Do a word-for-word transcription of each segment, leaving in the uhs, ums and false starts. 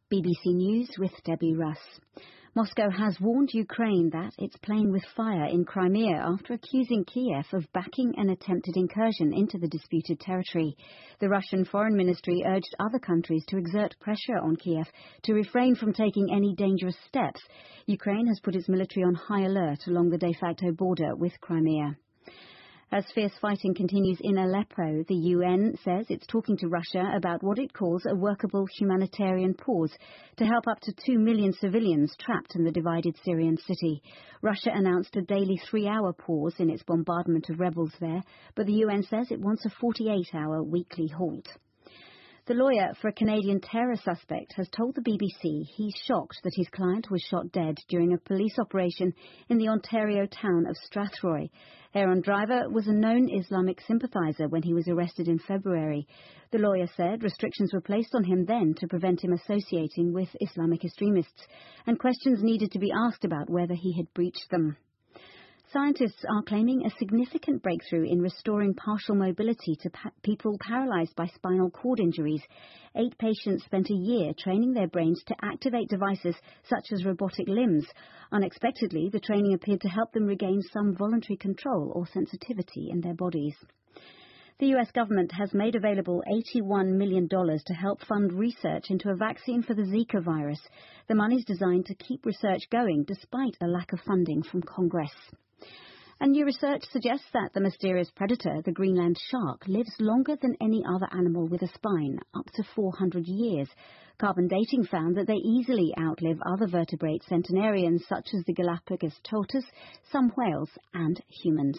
B B C News with Debbie Russ. Moscow has warned Ukraine that it's playing with fire in Crimea after accusing Kiev of backing an attempted incursion into the disputed territory. The Russian Foreign Ministry urged other countries to exert pressure on Kiev to refrain from taking any dangerous steps. Ukraine has put its military on high alert along the de facto border with Crimea. As fierce fighting continues in Aleppo, the U N says it's talking to Russia about what it calls a workable humanitarian pause to help up to two million civilians trapped in the divided Syrian city. Russia announced a daily three-hour pause in its bombardment of rebels there, but the U N says it wants a forty-eight hour weekly halt. The lawyer for a Canadian terror suspect has told the B B C he's shocked that his client was shot dead during a police operation in the Ontario town of Strathroy. Aaron Driver was a known Islamic sympathiser when he was arrested in February. The lawyer said restrictions were placed on him then to prevent him associating with Islamic extremists, and questions needed to be asked about whether he had breached them. Scientists are claiming a significant breakthrough in restoring partial mobility to pa- people paralysed by spinal cord injuries. Eight patients spent a year training their brains to activate devices such as robotic limbs. Unexpectedly, the training appeared to help them regain some voluntary control or sensitivity in their bodies. The U S government has made available eighty-one million dollars to help fund research into a vaccine for the Zika virus. The money is designed to keep research going despite a lack of funding from Congress. And new research suggests that the mysterious predator, the Greenland shark, lives longer than any other animal with a spine, up to four hundred years. Carbon dating found that they easily outlive other vertebrate centenarians such as the Galapagos tortoise, some whales and humans.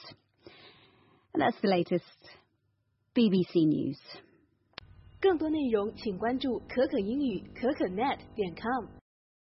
And that's the latest B B C News. 更多内容请关注可可英语可可 net 点 com。